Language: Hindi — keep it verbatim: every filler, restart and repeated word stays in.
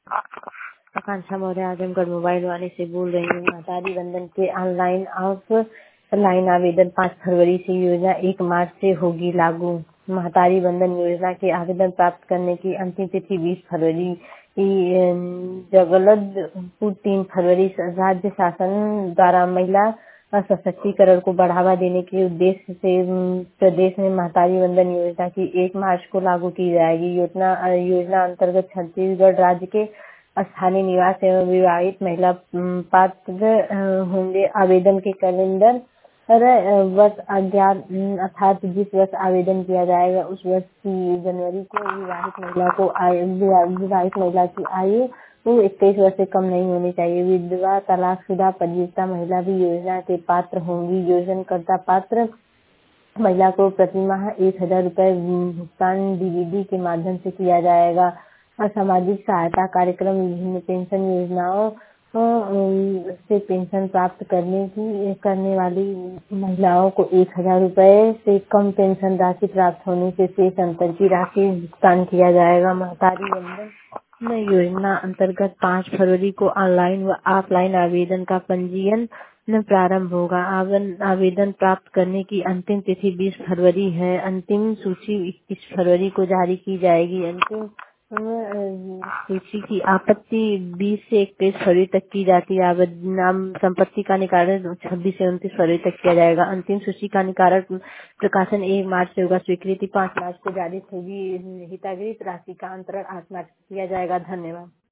आकांक्षा मौर्य आजमगढ़ मोबाइल वाले से बोल रही हूँ। महतारी वंदन के ऑनलाइन ऑफ लाइन आवेदन पाँच फरवरी से योजना एक मार्च से होगी लागू। महतारी वंदन योजना के आवेदन प्राप्त करने की अंतिम तिथि बीस फरवरी। जगलदपुर तीन फरवरी। राज्य शासन द्वारा महिला सशक्तिकरण को बढ़ावा देने के उद्देश्य से प्रदेश में महतारी वंदन योजना की एक मार्च को लागू की जाएगी। योजना योजना अंतर्गत छत्तीसगढ़ राज्य के स्थानीय निवास एवं विवाहित महिला पात्र होंगे। आवेदन के कैलेंडर वर्ष अज्ञात अर्थात जिस वर्ष आवेदन किया जाएगा उस वर्ष की जनवरी को विवाहित महिला को विवाहित महिला की आयु वो इक्कीस वर्ष से कम नहीं होनी चाहिए। विधवा तलाकशुदा परित्यक्ता महिला भी योजना के पात्र होंगी। योजनाकर्ता पात्र महिला को प्रति माह एक हजार रूपए भुगतान डीबीडी के माध्यम से किया जाएगा। सामाजिक सहायता कार्यक्रम विभिन्न पेंशन योजनाओं से पेंशन प्राप्त करने की करने वाली महिलाओं को एक हजार रूपए से कम पेंशन राशि प्राप्त होने से शेष अंतर की राशि भुगतान किया जाएगा। महतारी वंदन योजना अंतर्गत पाँच फरवरी को ऑनलाइन व ऑफलाइन आवेदन का पंजीयन प्रारंभ होगा। आवेदन प्राप्त करने की अंतिम तिथि बीस फरवरी है। अंतिम सूची इक्कीस फरवरी को जारी की जाएगी। अंतिम सूची की आपत्ति बीस से इक्कीस फरवरी तक की जाती है। नाम संपत्ति का निकारण छब्बीस से उनतीस फरवरी तक किया जाएगा। अंतिम सूची का निकारण प्रकाशन एक मार्च से होगा। स्वीकृति पाँच मार्च को जारी होगी। हितग्राही राशि का अंतरण आठ मार्च को किया जाएगा। धन्यवाद।